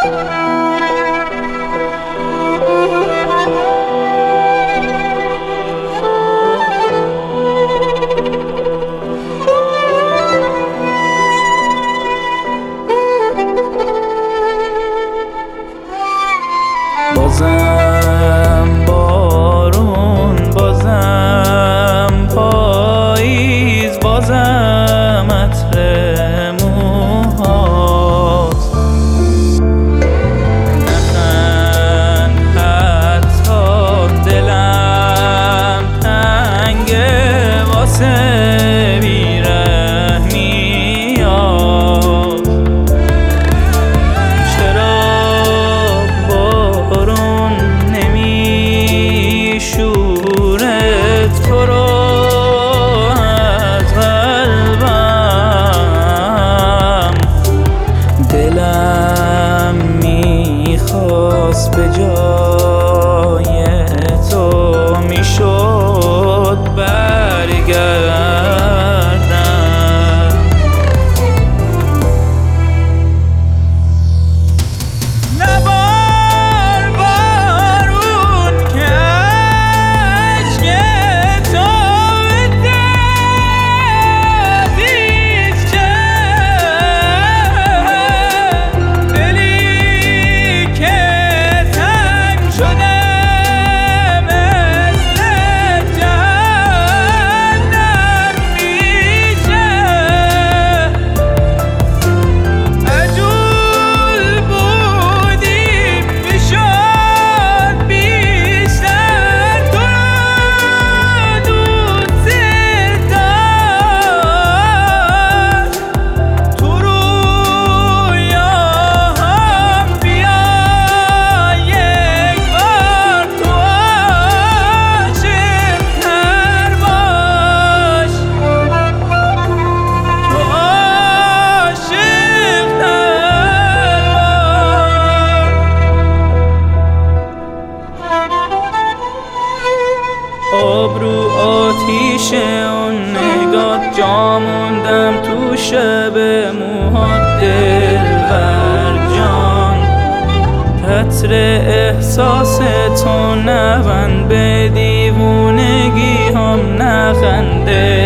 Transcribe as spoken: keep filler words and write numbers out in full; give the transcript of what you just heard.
بازم بارون، بازم پاییز، بازم عطر موهات. نخند حتی دلم تنگه واسه بیرحمیات. چرا بارون نمیشوره تو رو از قلبم؟ دلم میخواست به جای تو میشد برگردم. نبار بارون که اشک تو بده بیچه، دلی که تنگ شده مثل جهنم میشه. عجول بودیم میشد بیشتر تو رو دوست داشت. تو رویاهم بیا یک بار تو عاشق‌تر باش، تو عاشق‌تر باش. آب رو آتیش اون نگات جا موندم تو شب موهات دلبر جان. عطر احساس تو نوند به دیوونگی هم نخنده.